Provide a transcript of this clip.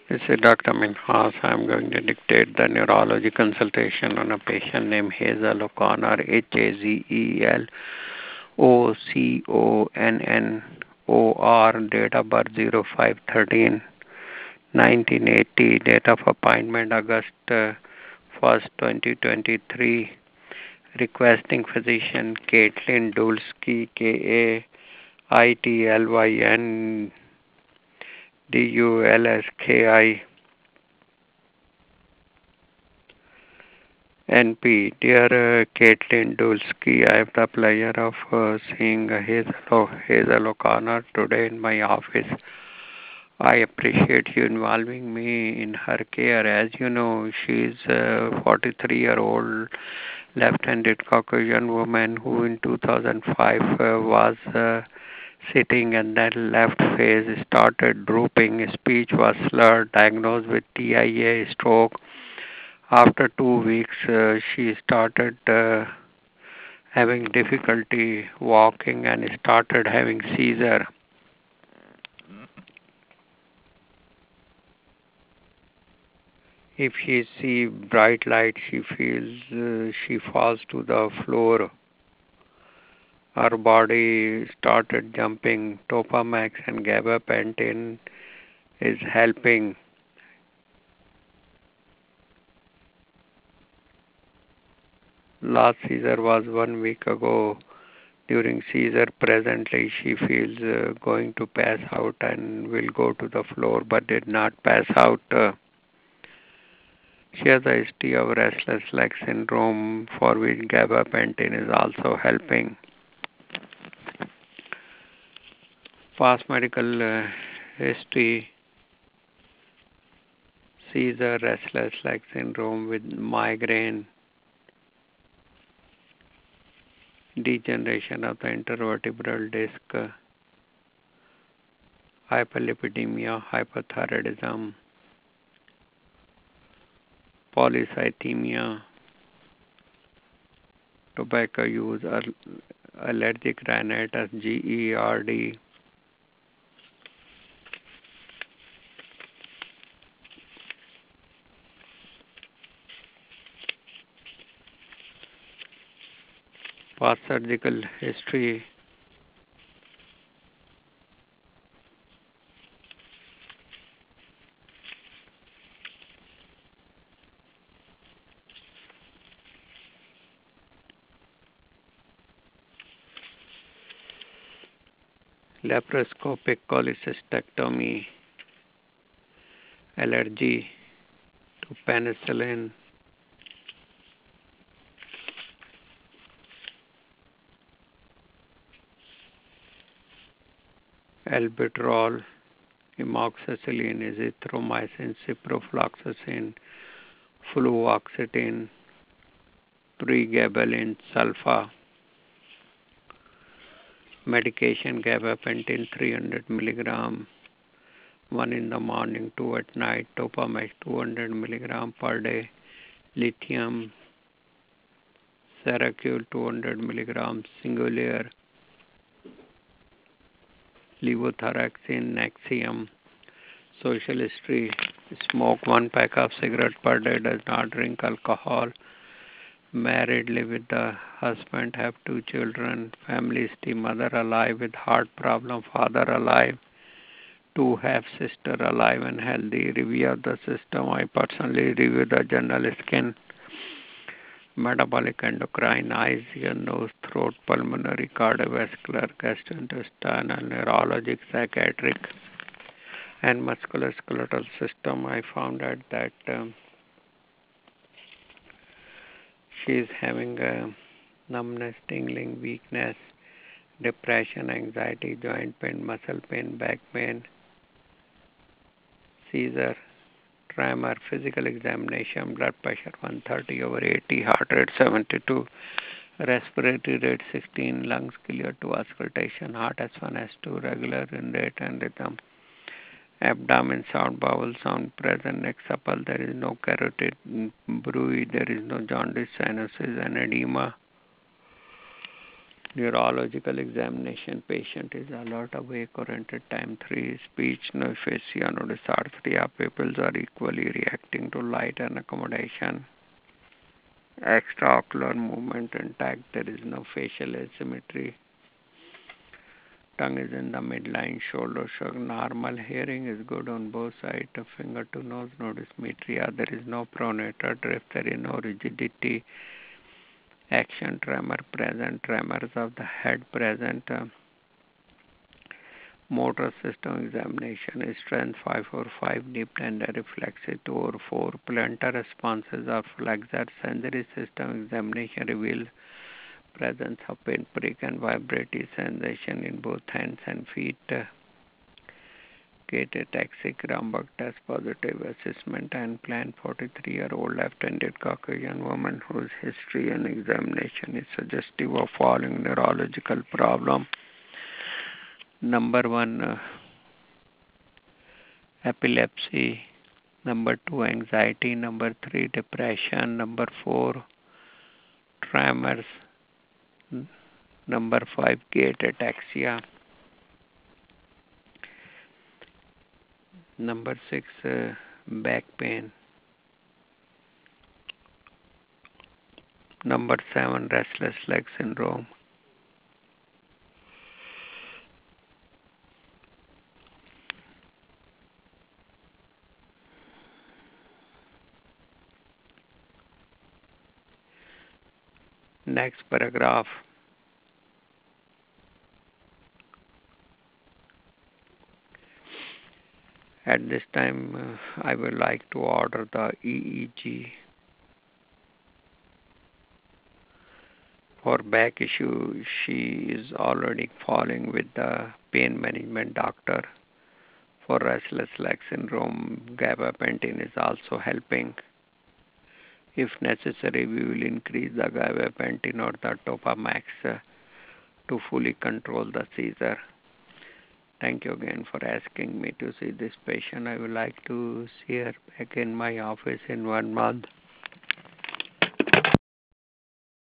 This is Dr. Minhas. I'm going to dictate the neurology consultation on a patient named Hazel O'Connor, HAZELOCONNOR, date of birth 05/13/1980, date of appointment August 1st, 2023, requesting physician Caitlin Dulski, KAITLYN DULSKI NP. Dear Caitlin Dulski, I have the pleasure of seeing Hazel O'Connor today in my office. I appreciate you involving me in her care. As you know, she is a 43-year-old left-handed Caucasian woman who in 2005 was sitting and then left face started drooping, speech was slurred, diagnosed with TIA, stroke. After 2 weeks, she started having difficulty walking and started having seizure. If she see bright light, she feels she falls to the floor. Her body started jumping. Topamax and gabapentin is helping. Last seizure was 1 week ago. During seizure, presently she feels going to pass out and will go to the floor, but did not pass out. She has a history of restless leg syndrome, for which gabapentin is also helping. Past medical history: seizure, restless leg syndrome with migraine, degeneration of the intervertebral disc, hyperlipidemia, hypothyroidism, polycythemia, tobacco use, allergic rhinitis, GERD, past surgical history: laparoscopic cholecystectomy, allergy to penicillin, albuterol, amoxicillin, azithromycin, ciprofloxacin, fluoxetine, pregabalin, sulfa, medication gabapentin 300 milligram, 1 in the morning, 2 at night, Topamax 200 milligram per day, lithium, Seracule 200 milligrams, Singulair, levothyroxine, Nexium. Social history: smoke 1 pack of cigarette per day, does not drink alcohol, married, live with the husband, have 2 children, family history: mother alive with heart problem, father alive, 2 half sister alive and healthy. Review of the system: I personally review the general skin, metabolic, endocrine, eyes, ear, nose, throat, pulmonary, cardiovascular, gastrointestinal, neurologic, psychiatric, and musculoskeletal system. I found out that she is having a numbness, tingling, weakness, depression, anxiety, joint pain, muscle pain, back pain, seizure, tremor, physical examination, blood pressure 130/80, heart rate 72, respiratory rate 16, lungs clear to auscultation, heart S1, S2, regular in rate and rhythm, abdomen sound, bowel sound present, neck supple, there is no carotid bruit, there is no jaundice, sinuses and edema. Neurological examination. Patient is alert, awake, oriented. Time 3. Speech, no aphasia, no dysarthria. Pupils are equally reacting to light and accommodation. Extraocular movement intact. There is no facial asymmetry. Tongue is in the midline. Shoulder shrug. Normal. Hearing is good on both sides. Finger to nose. No dysmetria. There is no pronator drift. There is no rigidity. Action tremor present. Tremors of the head present. Motor system examination. Strength 545. Deep tender reflexes 2 or 4. Plantar responses of flexor. Sensory system examination revealed presence of pinprick and vibratory sensation in both hands and feet. Kataxic Rambach test positive. Assessment and plan. 43-year-old left-handed Caucasian woman whose history and examination is suggestive of following neurological problem. Number 1, epilepsy. Number 2, anxiety. Number 3, depression. Number 4, tremors. Number 5, gait ataxia. Number 6, back pain. Number 7, restless leg syndrome. Next paragraph. At this time, I would like to order the EEG. For back issue, she is already following with the pain management doctor. For restless leg syndrome, gabapentin is also helping. If necessary, we will increase the gabapentin or the Topamax to fully control the seizure. Thank you again for asking me to see this patient. I would like to see her back in my office in 1 month.